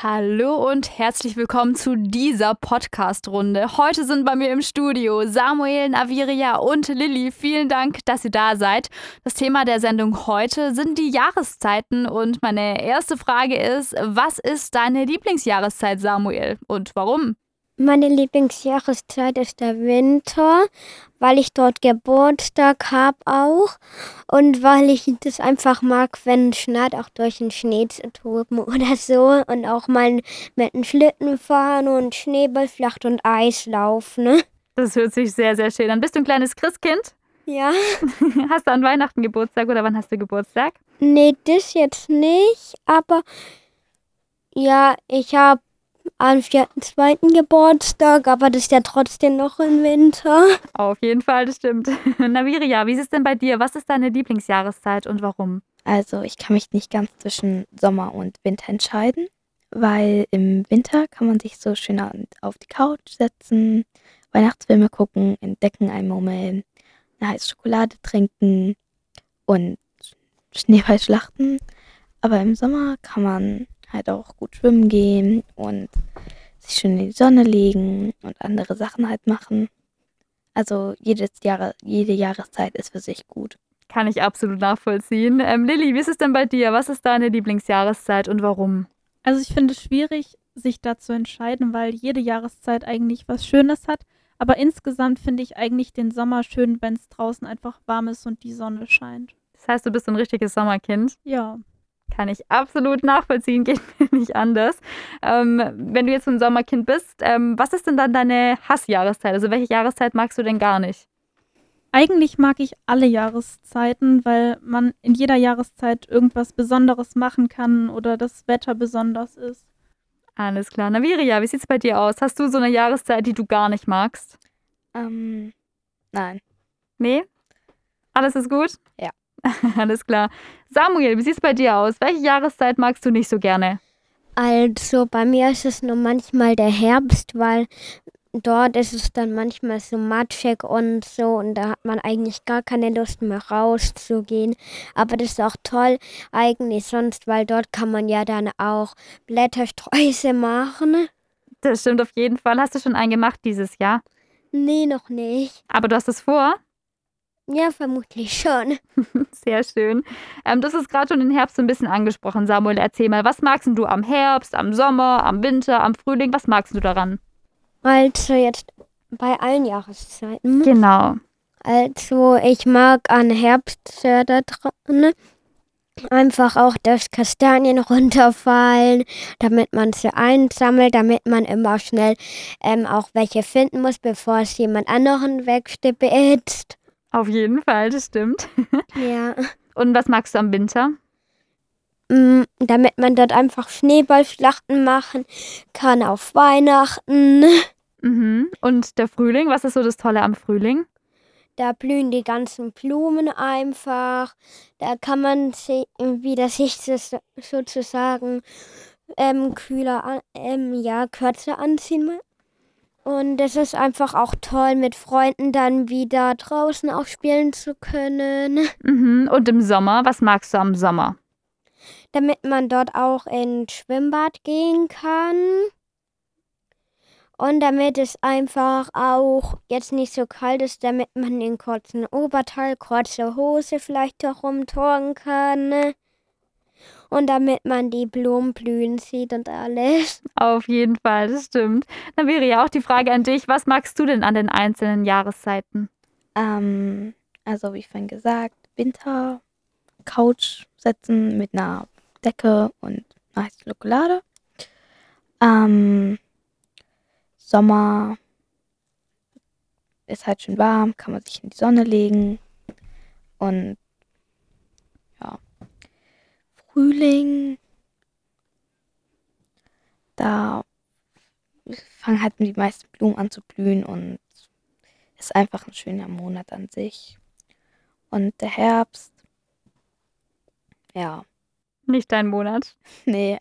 Hallo und herzlich willkommen zu dieser Podcast-Runde. Heute sind bei mir im Studio Samuel, Naviria und Lilly. Vielen Dank, dass ihr da seid. Das Thema der Sendung heute sind die Jahreszeiten und meine erste Frage ist, was ist deine Lieblingsjahreszeit, Samuel, und warum? Meine Lieblingsjahreszeit ist der Winter, weil ich dort Geburtstag habe auch und weil ich das einfach mag, wenn es schneit, auch durch den Schnee zu toben oder so und auch mal mit dem Schlitten fahren und Schneeballschlacht und Eislauf, ne? Das hört sich sehr, sehr schön an. Bist du ein kleines Christkind? Ja. Hast du an Weihnachten Geburtstag oder wann hast du Geburtstag? Nee, das jetzt nicht, aber ja, ich habe am 4.2. Geburtstag, aber das ist ja trotzdem noch im Winter. Auf jeden Fall, das stimmt. Naviria, wie ist es denn bei dir? Was ist deine Lieblingsjahreszeit und warum? Also ich kann mich nicht ganz zwischen Sommer und Winter entscheiden, weil im Winter kann man sich so schön auf die Couch setzen, Weihnachtsfilme gucken, in Decken einmummeln, eine heiße Schokolade trinken und Schneeball schlachten. Aber im Sommer kann man halt auch gut schwimmen gehen und sich schön in die Sonne legen und andere Sachen halt machen. Also jede Jahreszeit ist für sich gut. Kann ich absolut nachvollziehen. Lilly, wie ist es denn bei dir? Was ist deine Lieblingsjahreszeit und warum? Also ich finde es schwierig, sich da zu entscheiden, weil jede Jahreszeit eigentlich was Schönes hat. Aber insgesamt finde ich eigentlich den Sommer schön, wenn es draußen einfach warm ist und die Sonne scheint. Das heißt, du bist ein richtiges Sommerkind. Ja. Kann ich absolut nachvollziehen, geht mir nicht anders. Wenn du jetzt so ein Sommerkind bist, was ist denn dann deine Hassjahreszeit? Also welche Jahreszeit magst du denn gar nicht? Eigentlich mag ich alle Jahreszeiten, weil man in jeder Jahreszeit irgendwas Besonderes machen kann oder das Wetter besonders ist. Alles klar. Naviria, wie sieht's bei dir aus? Hast du so eine Jahreszeit, die du gar nicht magst? Nein. Nee? Alles ist gut? Ja. Alles klar. Samuel, wie sieht's bei dir aus? Welche Jahreszeit magst du nicht so gerne? Also bei mir ist es nur manchmal der Herbst, weil dort ist es dann manchmal so matschig und so und da hat man eigentlich gar keine Lust mehr rauszugehen. Aber das ist auch toll eigentlich sonst, weil dort kann man ja dann auch Blättersträuße machen. Das stimmt auf jeden Fall. Hast du schon einen gemacht dieses Jahr? Nee, noch nicht. Aber du hast es vor? Ja, vermutlich schon. Sehr schön. Du hast es gerade schon den Herbst so ein bisschen angesprochen, Samuel. Erzähl mal, was magst denn du am Herbst, am Sommer, am Winter, am Frühling? Was magst du daran? Also jetzt bei allen Jahreszeiten. Genau. Also ich mag an Herbst sehr da dran einfach auch, dass Kastanien runterfallen, damit man sie einsammelt, damit man immer schnell auch welche finden muss, bevor es jemand anderen wegstibitzt. Auf jeden Fall, das stimmt. Ja. Und was magst du am Winter? Damit man dort einfach Schneeballschlachten machen kann auf Weihnachten. Mhm. Und der Frühling, was ist so das Tolle am Frühling? Da blühen die ganzen Blumen einfach. Da kann man wieder sich sozusagen kürzer anziehen. Und es ist einfach auch toll, mit Freunden dann wieder draußen auch spielen zu können. Mhm. Und im Sommer, was magst du am Sommer? Damit man dort auch ins Schwimmbad gehen kann. Und damit es einfach auch jetzt nicht so kalt ist, damit man den kurzen Oberteil, kurze Hose vielleicht herumtragen kann. Und damit man die Blumen blühen sieht und alles. Auf jeden Fall, das stimmt. Dann wäre ja auch die Frage an dich, was magst du denn an den einzelnen Jahreszeiten? Also wie vorhin gesagt, Winter, Couch setzen mit einer Decke und einer heißen Schokolade. Sommer ist halt schön warm, kann man sich in die Sonne legen. Und ja, Frühling, da fangen halt die meisten Blumen an zu blühen und ist einfach ein schöner Monat an sich. Und der Herbst, ja, Nicht dein Monat. nee,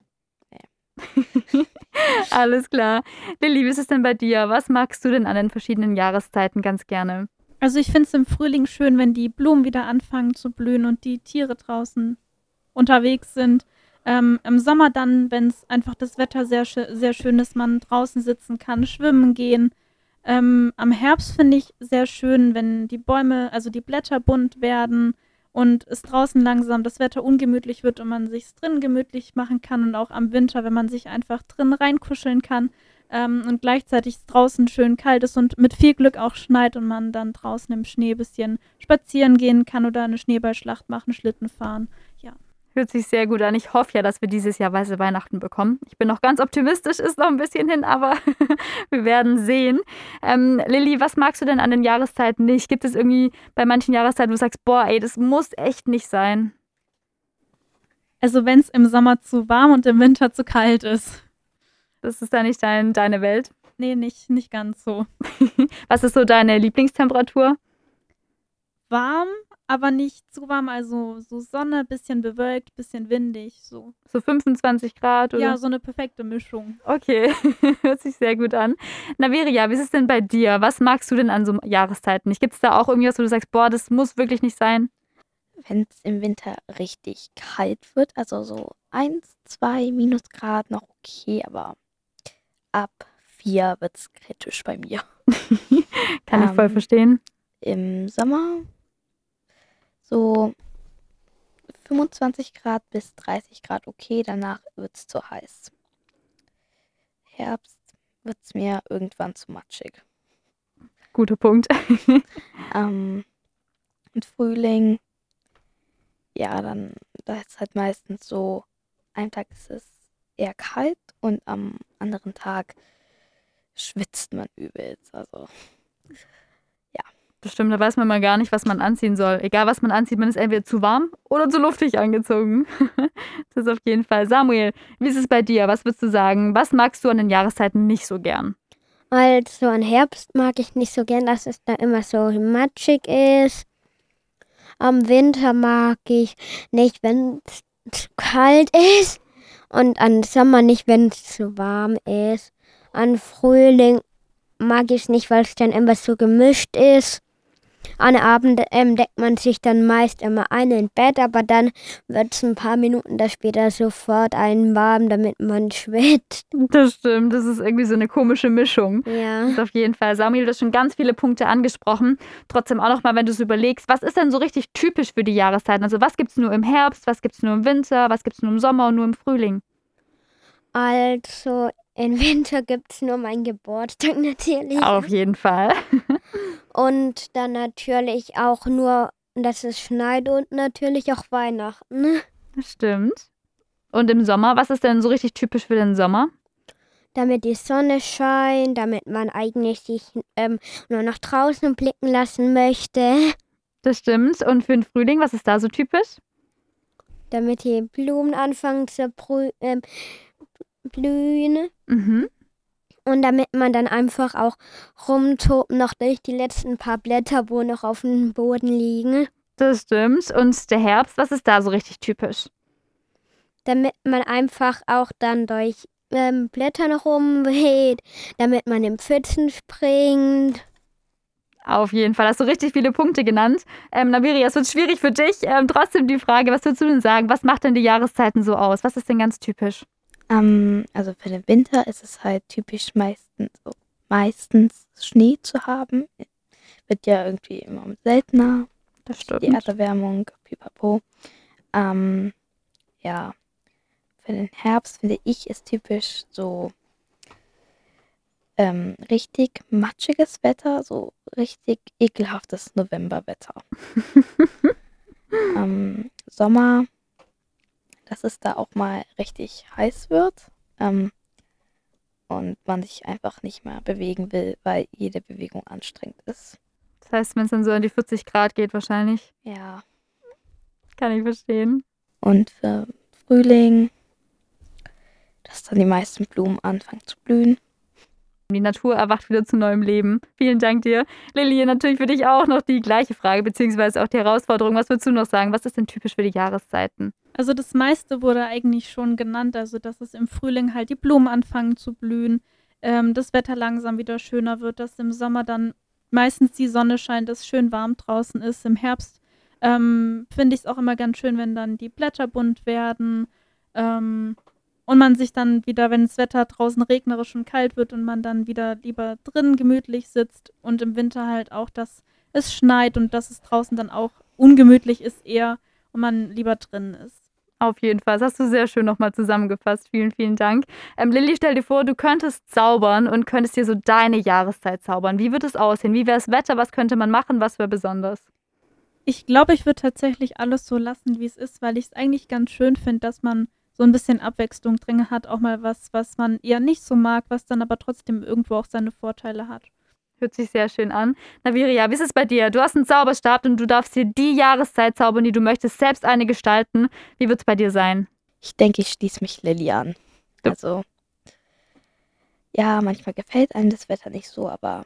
Alles klar. Lilly, wie ist es denn bei dir? Was magst du denn an den verschiedenen Jahreszeiten ganz gerne? Also ich finde es im Frühling schön, wenn die Blumen wieder anfangen zu blühen und die Tiere draußen unterwegs sind. Im Sommer dann, wenn es einfach das Wetter sehr schön ist, man draußen sitzen kann, schwimmen gehen. Am Herbst finde ich sehr schön, wenn die Bäume, also die Blätter bunt werden und es draußen langsam das Wetter ungemütlich wird und man sich drin gemütlich machen kann, und auch am Winter, wenn man sich einfach drin reinkuscheln kann, und gleichzeitig draußen schön kalt ist und mit viel Glück auch schneit und man dann draußen im Schnee ein bisschen spazieren gehen kann oder eine Schneeballschlacht machen, Schlitten fahren. Ja. Hört sich sehr gut an. Ich hoffe ja, dass wir dieses Jahr weiße Weihnachten bekommen. Ich bin noch ganz optimistisch, ist noch ein bisschen hin, aber wir werden sehen. Lilly, was magst du denn an den Jahreszeiten nicht? Gibt es irgendwie bei manchen Jahreszeiten, wo du sagst, boah, ey, das muss echt nicht sein? Also wenn es im Sommer zu warm und im Winter zu kalt ist. Das ist da nicht deine Welt? Nee, nicht ganz so. Was ist so deine Lieblingstemperatur? Warm, aber nicht zu warm, also so Sonne, bisschen bewölkt, bisschen windig, so. So 25 Grad oder? Ja, so eine perfekte Mischung. Okay, hört sich sehr gut an. Naveria, wie ist es denn bei dir? Was magst du denn an so Jahreszeiten nicht? Gibt es da auch irgendwas, wo du sagst, boah, das muss wirklich nicht sein? Wenn es im Winter richtig kalt wird, also so 1, 2 Minusgrad noch okay, aber ab 4 wird es kritisch bei mir. Kann ich voll verstehen. Im Sommer so 25 Grad bis 30 Grad okay, danach wird es zu heiß. Herbst wird es mir irgendwann zu matschig. Guter Punkt. Und Frühling, ja, dann, da ist halt meistens so, einen Tag ist es eher kalt und am anderen Tag schwitzt man übelst. Also, Das stimmt, da weiß man mal gar nicht, was man anziehen soll. Egal, was man anzieht, man ist entweder zu warm oder zu luftig angezogen. Das ist auf jeden Fall. Samuel, wie ist es bei dir? Was würdest du sagen? Was magst du an den Jahreszeiten nicht so gern? Also an Herbst mag ich nicht so gern, dass es da immer so matschig ist. Am Winter mag ich nicht, wenn es zu kalt ist. Und an Sommer nicht, wenn es zu warm ist. An Frühling mag ich es nicht, weil es dann immer so gemischt ist. An Abend deckt man sich dann meist immer ein in Bett, aber dann wird es ein paar Minuten da später sofort einen warm, damit man schwitzt. Das stimmt, das ist irgendwie so eine komische Mischung. Ja. Das ist auf jeden Fall. Samuel, du hast schon ganz viele Punkte angesprochen. Trotzdem auch nochmal, wenn du es überlegst, was ist denn so richtig typisch für die Jahreszeiten? Also was gibt es nur im Herbst, was gibt es nur im Winter, was gibt es nur im Sommer und nur im Frühling? Also im Winter gibt es nur meinen Geburtstag natürlich. Auf jeden Fall. Und dann natürlich auch nur, dass es schneit und natürlich auch Weihnachten. Das stimmt. Und im Sommer, was ist denn so richtig typisch für den Sommer? Damit die Sonne scheint, damit man eigentlich sich nur nach draußen blicken lassen möchte. Das stimmt. Und für den Frühling, was ist da so typisch? Damit die Blumen anfangen zu blühen. Mhm. Und damit man dann einfach auch rumtobt noch durch die letzten paar Blätter, wo noch auf dem Boden liegen. Das stimmt. Und der Herbst, was ist da so richtig typisch? Damit man einfach auch dann durch Blättern rumweht, damit man in Pfützen springt. Auf jeden Fall, hast du richtig viele Punkte genannt. Naveria, es wird schwierig für dich. Trotzdem die Frage, was würdest du denn sagen? Was macht denn die Jahreszeiten so aus? Was ist denn ganz typisch? Also für den Winter ist es halt typisch meistens Schnee zu haben. Wird ja irgendwie immer seltener. Das stimmt. Die Erderwärmung, pipapo. Ja, für den Herbst finde ich ist typisch so richtig matschiges Wetter, so richtig ekelhaftes Novemberwetter. Sommer, dass es da auch mal richtig heiß wird und man sich einfach nicht mehr bewegen will, weil jede Bewegung anstrengend ist. Das heißt, wenn es dann so an die 40 Grad geht wahrscheinlich. Ja. Kann ich verstehen. Und für Frühling, dass dann die meisten Blumen anfangen zu blühen. Die Natur erwacht wieder zu neuem Leben. Vielen Dank dir. Lilly, natürlich für dich auch noch die gleiche Frage, beziehungsweise auch die Herausforderung. Was würdest du noch sagen? Was ist denn typisch für die Jahreszeiten? Also das meiste wurde eigentlich schon genannt, also dass es im Frühling halt die Blumen anfangen zu blühen, das Wetter langsam wieder schöner wird, dass im Sommer dann meistens die Sonne scheint, es schön warm draußen ist. Im Herbst finde ich es auch immer ganz schön, wenn dann die Blätter bunt werden, Und man sich dann wieder, wenn das Wetter draußen regnerisch und kalt wird und man dann wieder lieber drin gemütlich sitzt und im Winter halt auch, dass es schneit und dass es draußen dann auch ungemütlich ist eher und man lieber drin ist. Auf jeden Fall. Das hast du sehr schön nochmal zusammengefasst. Vielen, vielen Dank. Lilly, stell dir vor, du könntest zaubern und könntest dir so deine Jahreszeit zaubern. Wie würde es aussehen? Wie wäre das Wetter? Was könnte man machen? Was wäre besonders? Ich glaube, ich würde tatsächlich alles so lassen, wie es ist, weil ich es eigentlich ganz schön finde, dass man so ein bisschen Abwechslung drin hat, auch mal was man eher nicht so mag, was dann aber trotzdem irgendwo auch seine Vorteile hat. Hört sich sehr schön an. Naviria, wie ist es bei dir? Du hast einen Zauberstab und du darfst dir die Jahreszeit zaubern, die du möchtest, selbst eine gestalten. Wie wird es bei dir sein? Ich denke, ich schließe mich Lilly an. Ja. Also, ja, manchmal gefällt einem das Wetter nicht so, aber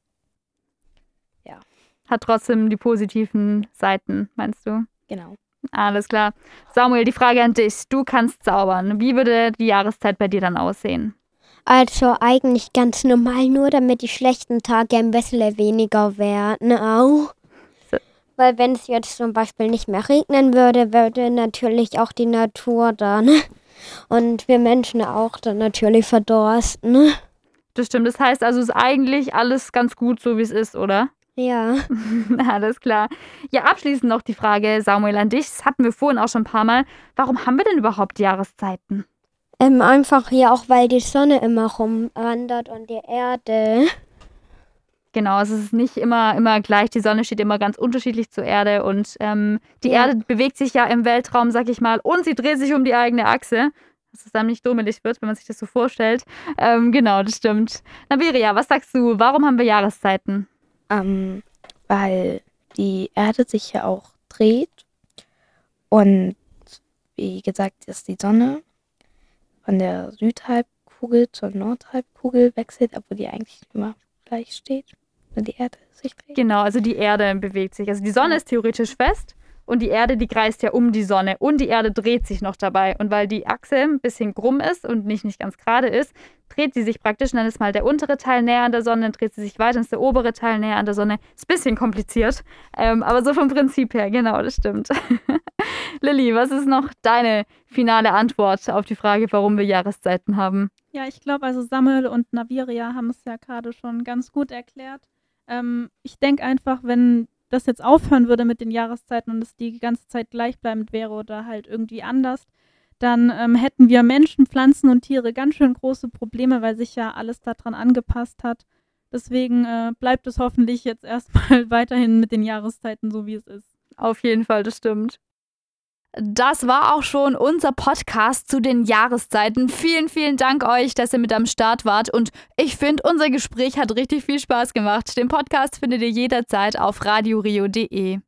ja. Hat trotzdem die positiven Seiten, meinst du? Genau. Alles klar. Samuel, die Frage an dich. Du kannst zaubern. Wie würde die Jahreszeit bei dir dann aussehen? Also eigentlich ganz normal, nur damit die schlechten Tage ein bisschen weniger werden auch. So. Weil wenn es jetzt zum Beispiel nicht mehr regnen würde, würde natürlich auch die Natur dann und wir Menschen auch dann natürlich verdorsten. Das stimmt. Das heißt also, ist eigentlich alles ganz gut, so wie es ist, oder? Ja. Alles klar. Ja, abschließend noch die Frage, Samuel, an dich. Das hatten wir vorhin auch schon ein paar Mal. Warum haben wir denn überhaupt Jahreszeiten? Einfach hier auch, weil die Sonne immer rumwandert und die Erde. Genau, es ist nicht immer gleich. Die Sonne steht immer ganz unterschiedlich zur Erde und die Erde bewegt sich ja im Weltraum, sag ich mal, und sie dreht sich um die eigene Achse. Dass es dann nicht dummelig wird, wenn man sich das so vorstellt. Genau, das stimmt. Naviria, was sagst du? Warum haben wir Jahreszeiten? Weil die Erde sich ja auch dreht und wie gesagt, ist die Sonne von der Südhalbkugel zur Nordhalbkugel wechselt, obwohl die eigentlich immer gleich steht, wenn die Erde sich dreht. Genau, also die Erde bewegt sich. Also die Sonne ist theoretisch fest und die Erde, die kreist ja um die Sonne und die Erde dreht sich noch dabei. Und weil die Achse ein bisschen krumm ist und nicht ganz gerade ist, dreht sie sich praktisch, und dann ist mal der untere Teil näher an der Sonne, dann dreht sie sich weiter, dann ist der obere Teil näher an der Sonne. Ist ein bisschen kompliziert, aber so vom Prinzip her, genau, das stimmt. Lilly, was ist noch deine finale Antwort auf die Frage, warum wir Jahreszeiten haben? Ja, ich glaube, also Samuel und Naviria haben es ja gerade schon ganz gut erklärt. Ich denke einfach, wenn das jetzt aufhören würde mit den Jahreszeiten und es die ganze Zeit gleichbleibend wäre oder halt irgendwie anders, dann hätten wir Menschen, Pflanzen und Tiere ganz schön große Probleme, weil sich ja alles daran angepasst hat. Deswegen bleibt es hoffentlich jetzt erstmal weiterhin mit den Jahreszeiten so, wie es ist. Auf jeden Fall, das stimmt. Das war auch schon unser Podcast zu den Jahreszeiten. Vielen, vielen Dank euch, dass ihr mit am Start wart. Und ich finde, unser Gespräch hat richtig viel Spaß gemacht. Den Podcast findet ihr jederzeit auf radiorio.de.